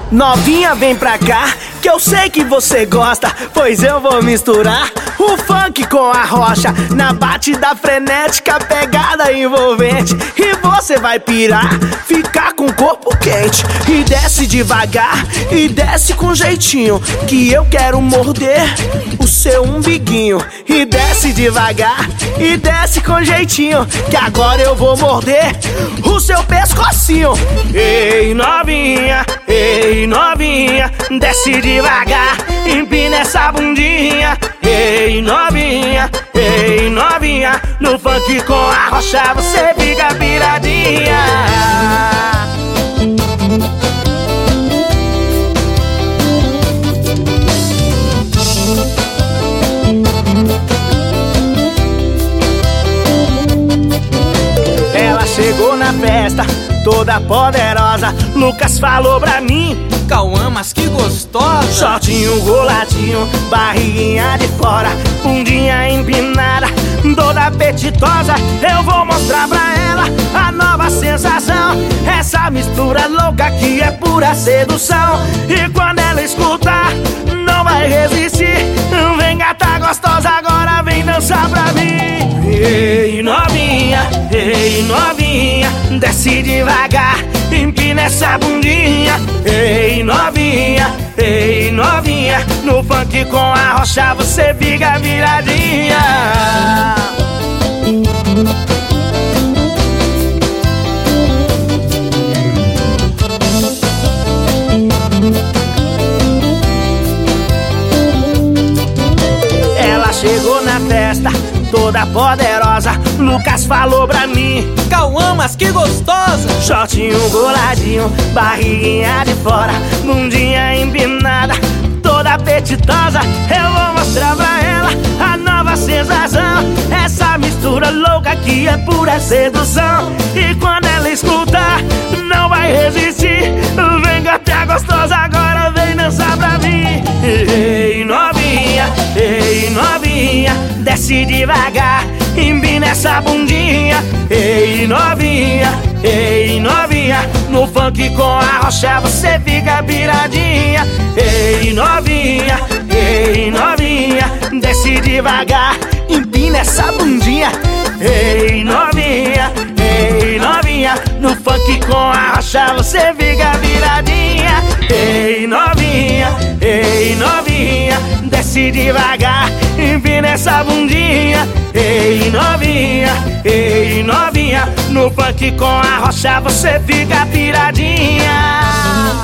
Novinha, vem pra cá, que eu sei que você gosta, pois eu vou misturar o funk com a rocha, na batida frenética, pegada envolvente. E você vai pirar, ficar com o corpo quente. E desce devagar, e desce com jeitinho, que eu quero morder o seu umbiguinho. E desce devagar, e desce com jeitinho, que agora eu vou morder o seu pescocinho. Ei novinha, desce devagar, empina essa bundinha. Ei novinha, no funk com a rocha você fica viradinha. Ela chegou na festa, toda poderosa. Lucas falou pra mim: Cauã, mas que gostosa! Shortinho goladinho, barriguinha de fora, bundinha empinada, toda apetitosa. Eu vou mostrar pra ela a nova sensação, essa mistura louca que é pura sedução. E quando ela escutar, não vai resistir. Vem gata gostosa, agora vem dançar pra mim. Ei novinha, desce devagar, empina essa bundinha. Ei novinha, no funk com a rocha você fica viradinha. Ela chegou na festa, toda poderosa. Lucas falou pra mim: Cauã, mas que gostosa! Shortinho goladinho, barriguinha de fora, bundinha empinada, toda apetitosa. Eu vou mostrar pra ela a nova sensação, essa mistura louca que é pura sedução. E quando ela escutar, não vai resistir. Vem gata gostosa, agora vem dançar pra mim. Ei novinha, desce devagar, empina essa bundinha. Ei novinha, no funk com a rocha você fica viradinha. Ei novinha, desce devagar, empina essa bundinha. Ei novinha, no funk com a rocha você fica viradinha. Ei novinha, desce devagar, empina essa bundinha. Ei novinha, no funk com a rocha você fica viradinha.